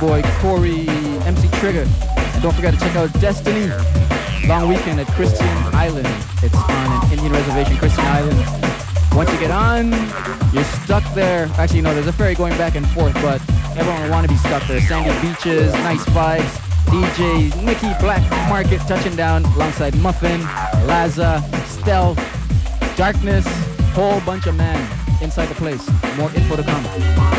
boy Corey, MC Trigger. And don't forget to check out Destiny. Long weekend at Christian Island. It's on an Indian reservation, Christian Island. Once you get on, you're stuck there. Actually, no, there's a ferry going back and forth, but everyone will want to be stuck there. Sandy beaches, nice vibes. DJ Nicky Black Market touching down alongside Muffin, Laza, Stealth, Darkness, whole bunch of men inside the place. More info to come.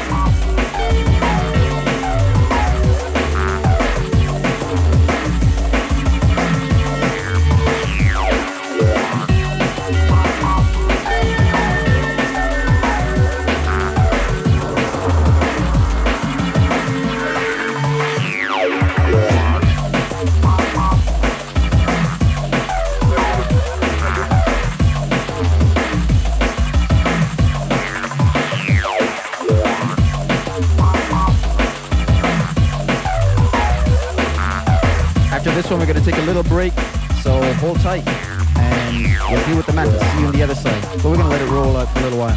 This one we're going to take a little break, so hold tight and we'll deal with the matches. See you on the other side. But we're going to let it roll out for a little while.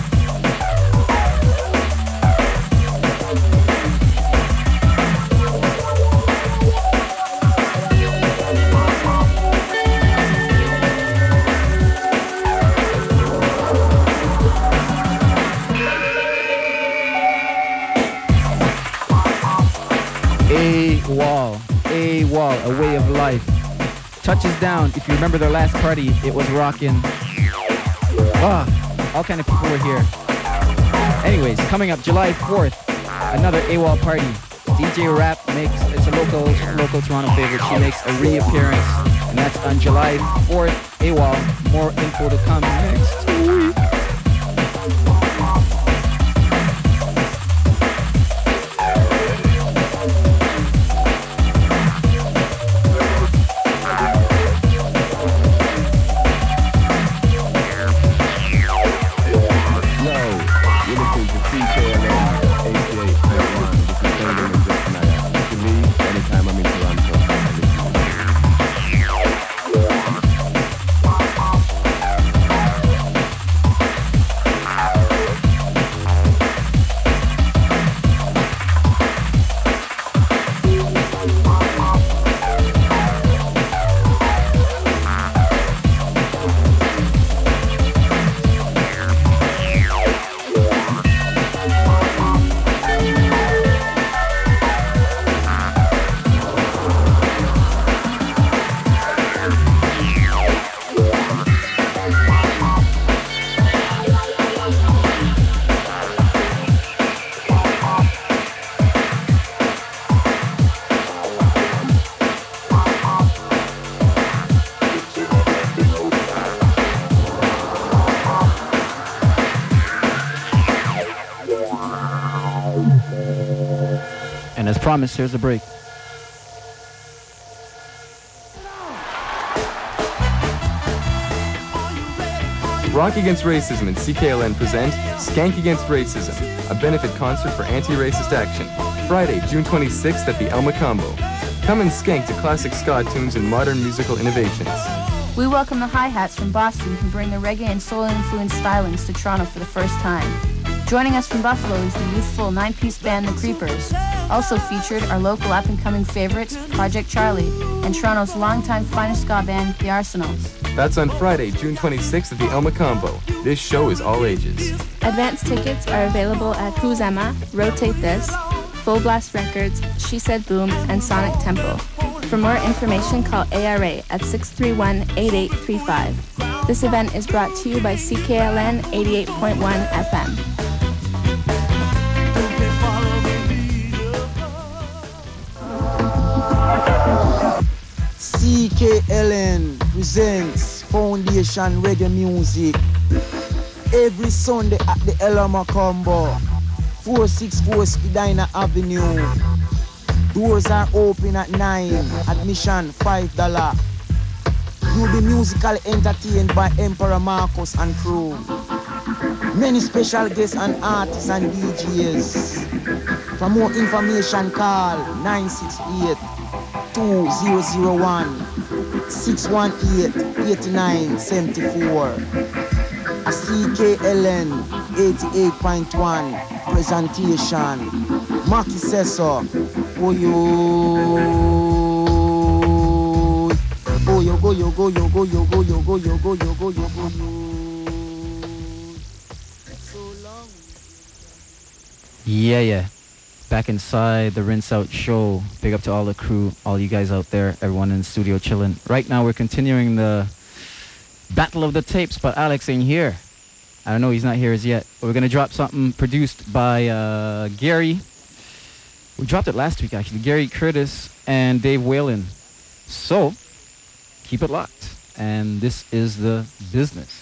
AWOL, a way of life. Touches down. If you remember their last party, it was rocking. All kind of people were here. Anyways, coming up July 4th, another AWOL party. DJ Rap makes, it's a local Toronto favorite. She makes a reappearance, and that's on July 4th. AWOL. More info to come next week. And as promised, here's a break. Rock Against Racism and CKLN present Skank Against Racism, a benefit concert for anti-racist action. Friday, June 26th at the Elma Combo. Come and skank to classic ska tunes and modern musical innovations. We welcome the Hi-Hats from Boston who bring the reggae and soul-influenced stylings to Toronto for the first time. Joining us from Buffalo is the youthful 9-piece band The Creepers. Also featured are local up-and-coming favorites Project Charlie and Toronto's longtime finest ska band The Arsenals. That's on Friday, June 26th at the Elma Combo. This show is all ages. Advance tickets are available at Who's Emma, Rotate This, Full Blast Records, She Said Boom, and Sonic Tempo. For more information, call ARA at 631-8835. This event is brought to you by CKLN 88.1 FM. CKLN presents Foundation Reggae Music every Sunday at the Elma Combo, 464 Spadina Avenue. Doors are open at 9, admission $5. You'll be musically entertained by Emperor Marcus and crew. Many special guests and artists and DJs. For more information, call 968-2001-618-8974. A CKLN 88.1 representation. Maki says so. Oh yo. Go yo go yo go yo go yo go yo go yo go yo go yo go yo. So long. Yeah. Back inside the Rinse Out show. Big up to all the crew, all you guys out there, everyone in the studio chilling. Right now we're continuing the Battle of the Tapes, but Alex ain't here. I don't know, he's not here as yet. But we're gonna drop something produced by Gary. We dropped it last week actually. Gary Curtis and Dave Whalen. So keep it locked. And this is the business.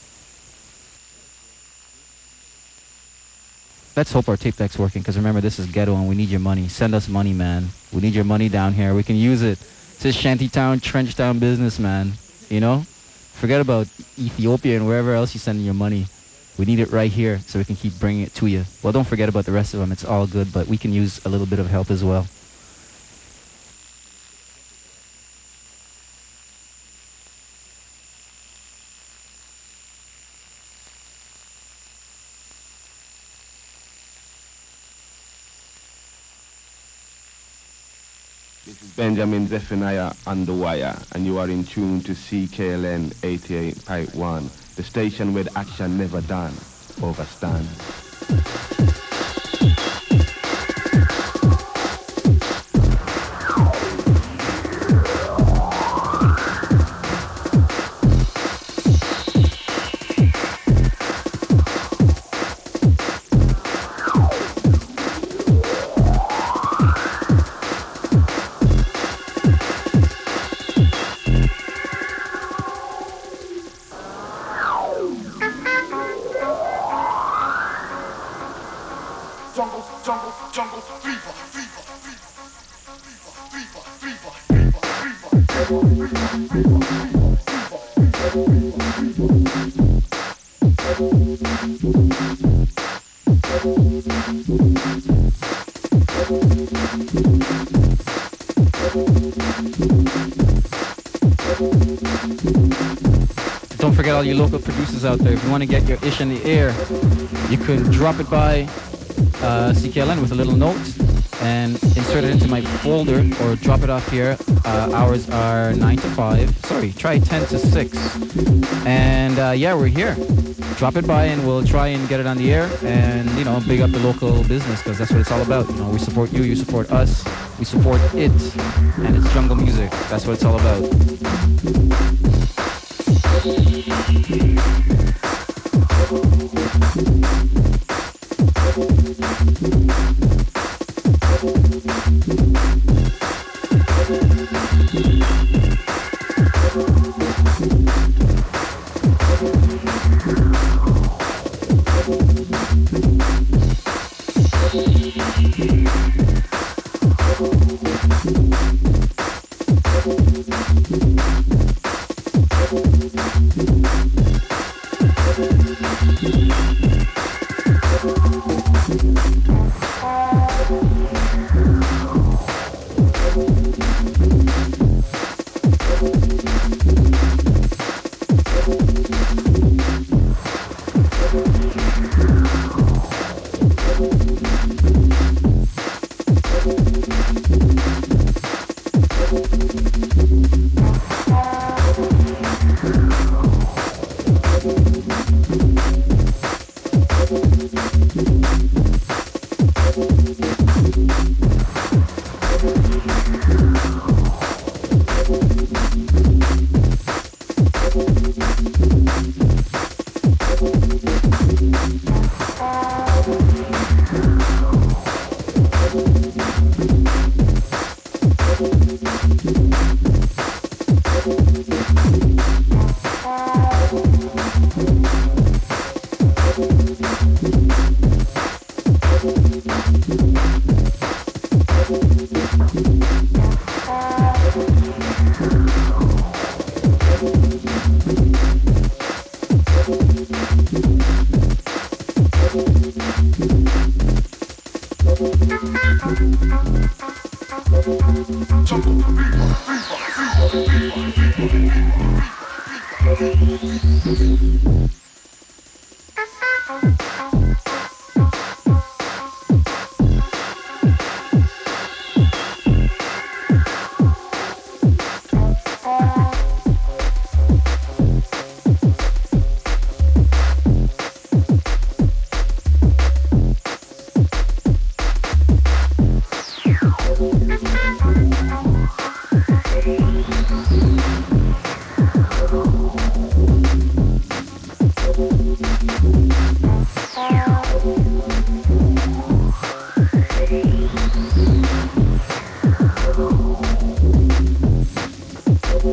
Let's hope our tape deck's working, because remember, this is ghetto and we need your money. Send us money, man. We need your money down here. We can use it. This is shantytown, trenchtown business, man. You know? Forget about Ethiopia and wherever else you're sending your money. We need it right here so we can keep bringing it to you. Well, don't forget about the rest of them. It's all good, but we can use a little bit of help as well. This is Benjamin Zephaniah on the wire, and you are in tune to CKLN 88.1, the station where the action never done, overstand. Don't forget all you local producers out there. If you want to get your ish in the air, you can drop it by CKLN with a little note and insert it into my folder, or drop it off here. Hours are 9 to 5. Sorry, try 10 to 6. And yeah, we're here. Drop it by and we'll try and get it on the air and, you know, big up the local business, because that's what it's all about. You know, we support you, you support us, we support it, and it's jungle music. That's what it's all about.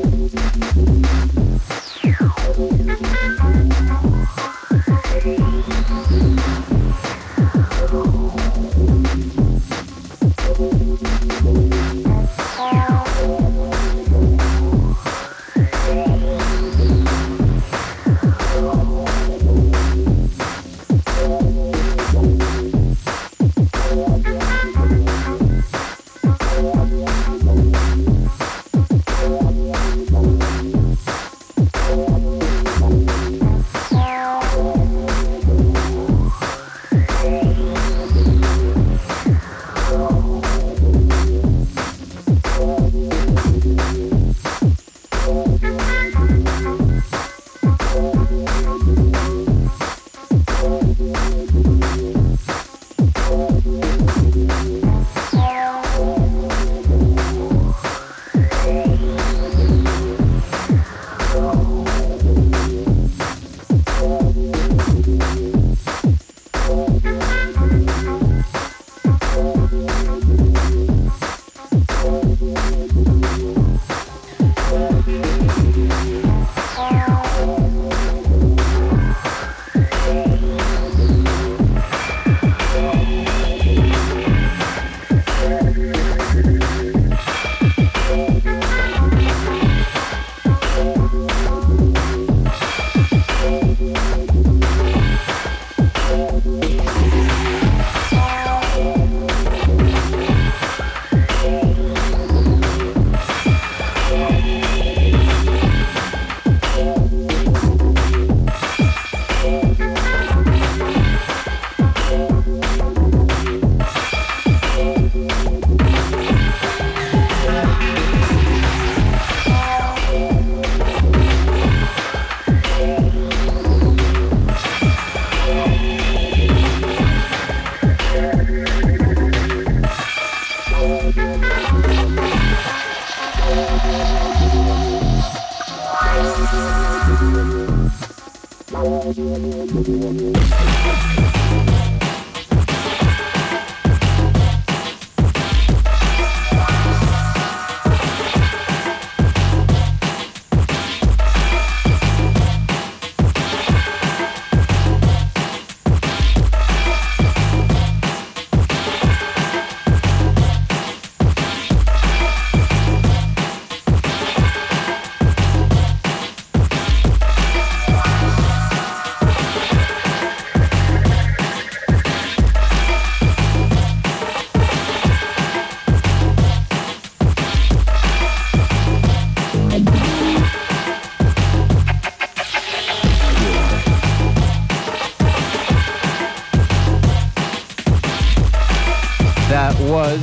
Was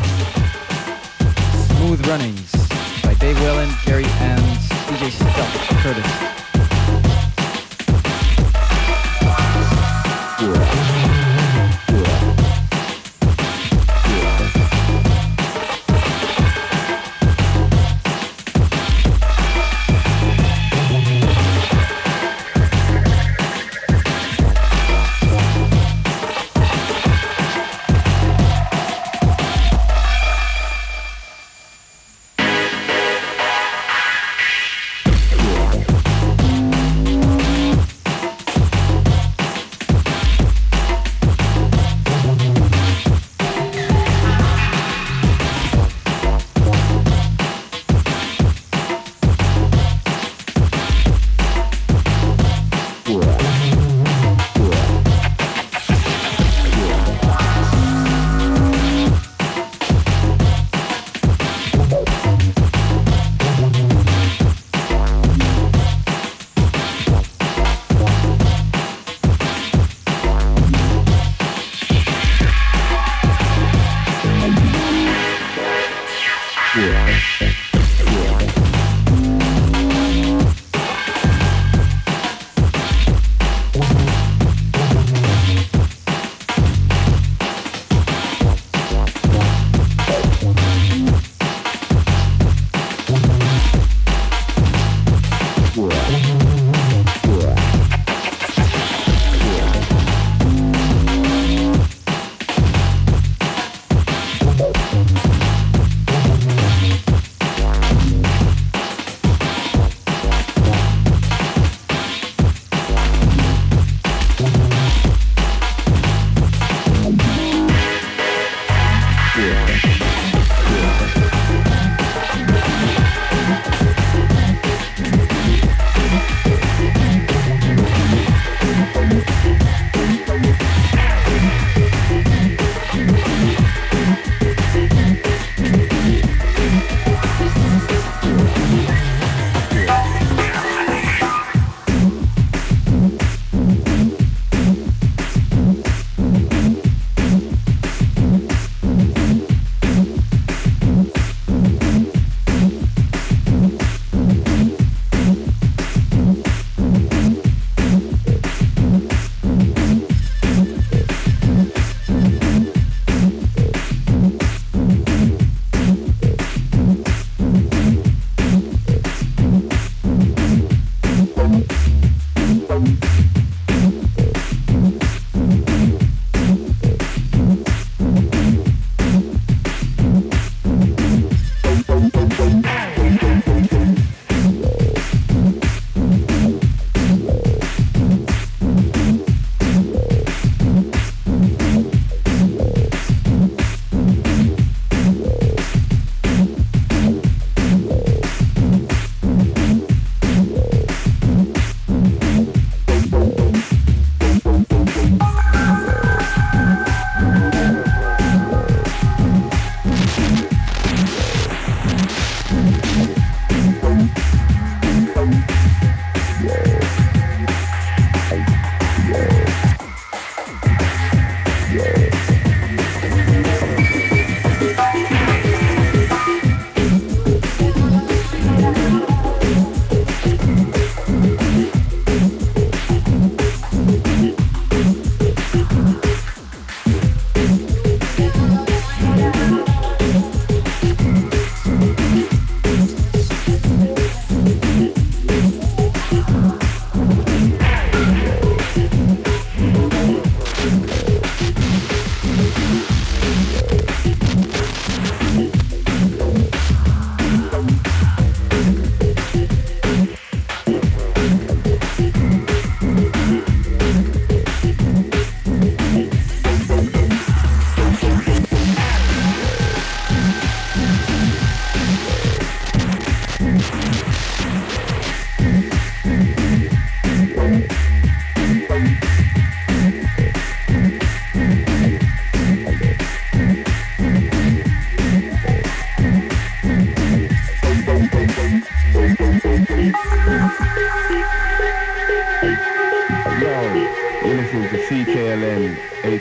Smooth Runnings by Dave Whalen, Gary, and DJ Stuff Curtis.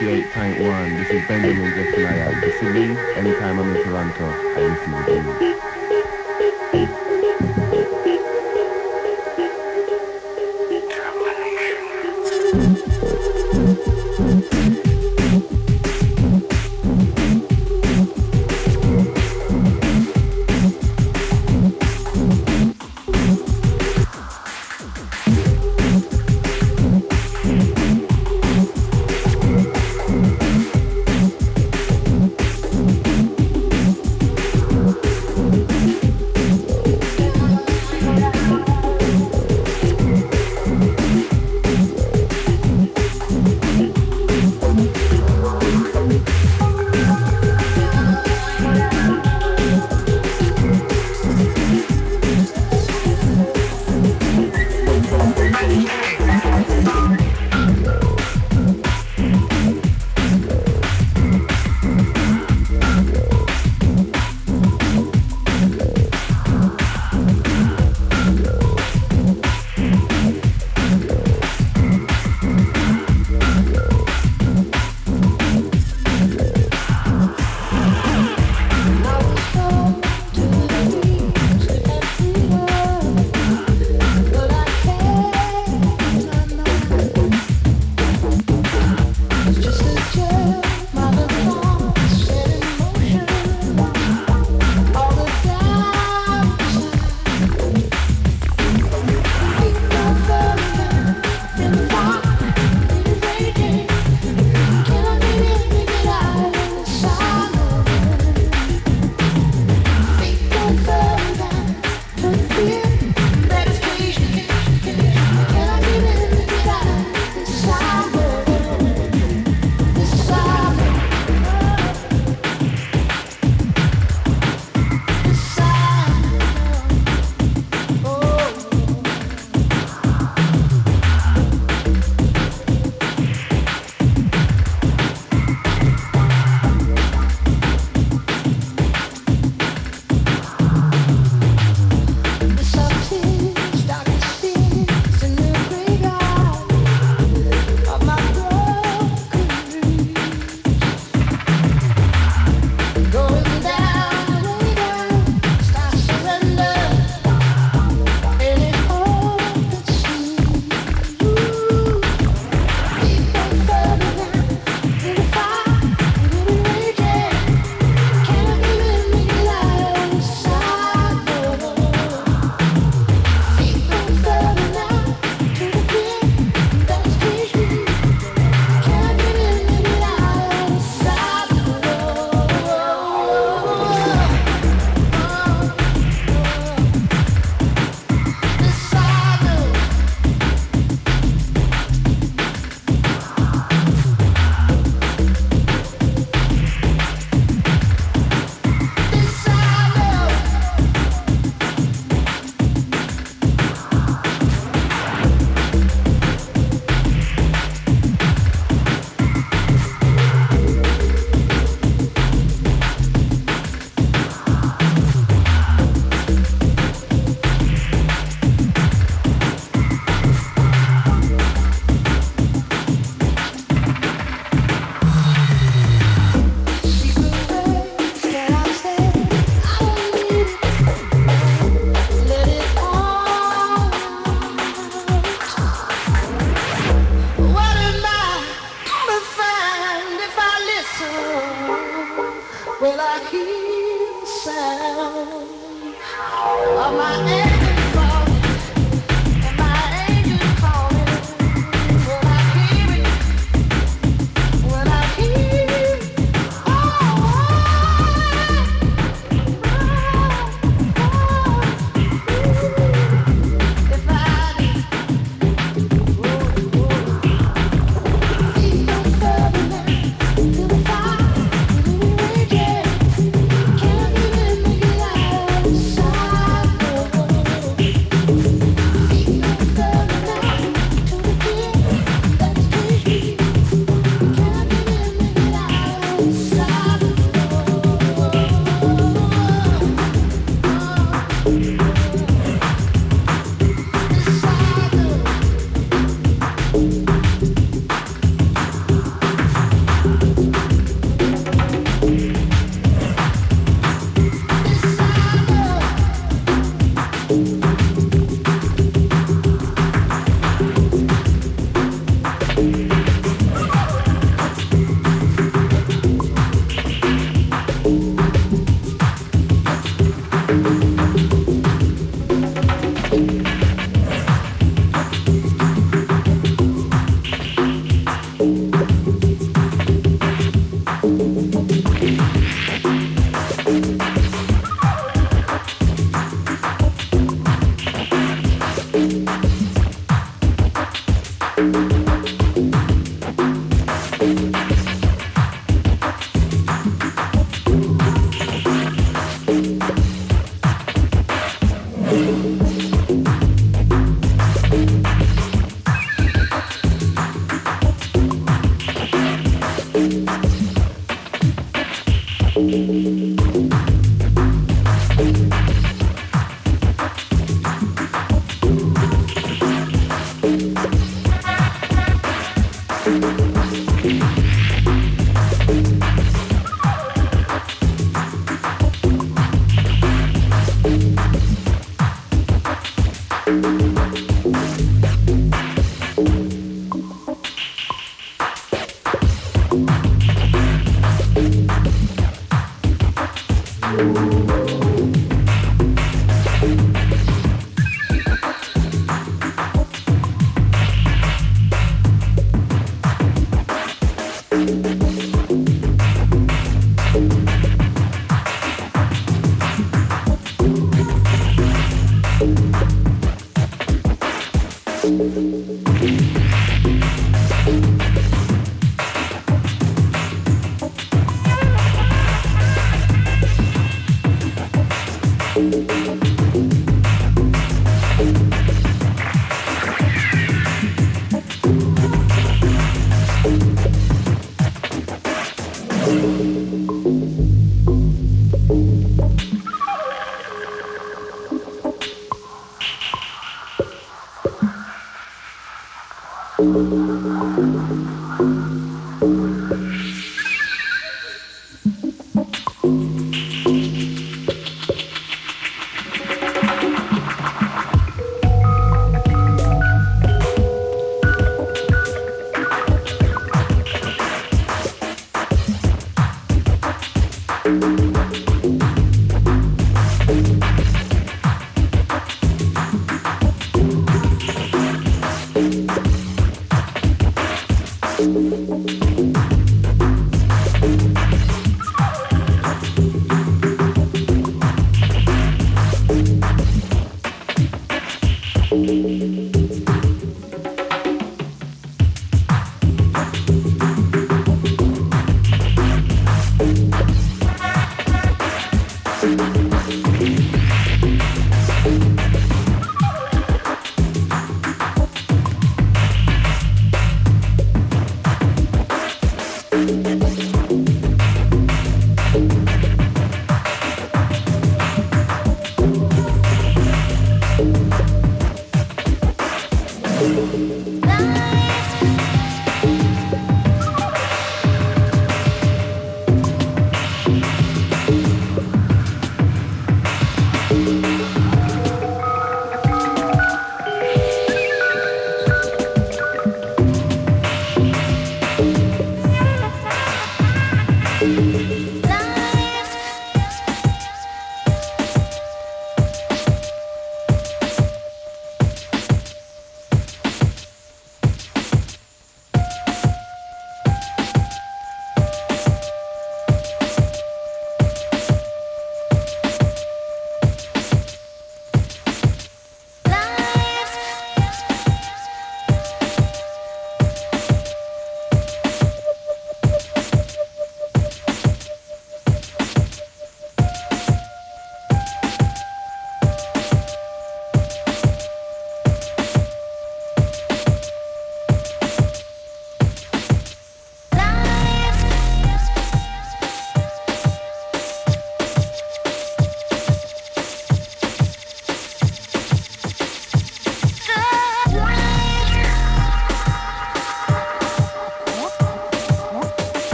88.1. This is Benjamin Zephaniah. You see me? Anytime I'm in Toronto, I listen to you.